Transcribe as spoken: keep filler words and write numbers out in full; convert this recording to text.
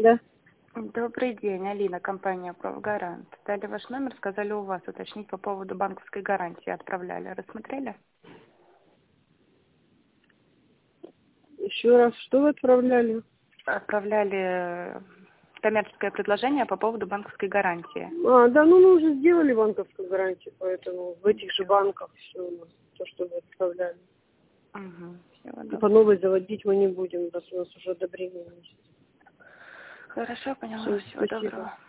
Да. Добрый день, Алина, компания «Профгарант». Дали ваш номер, сказали у вас уточнить по поводу банковской гарантии. Отправляли. Рассмотрели? Еще раз, что вы отправляли? Отправляли коммерческое предложение по поводу банковской гарантии. А, да, ну мы уже сделали банковскую гарантию, поэтому в этих же банках все у нас, то, что вы отправляли. Угу. Всего По доброго. новой заводить мы не будем, раз у нас уже одобрение есть. Хорошо, поняла. Всё, Всего спасибо. доброго.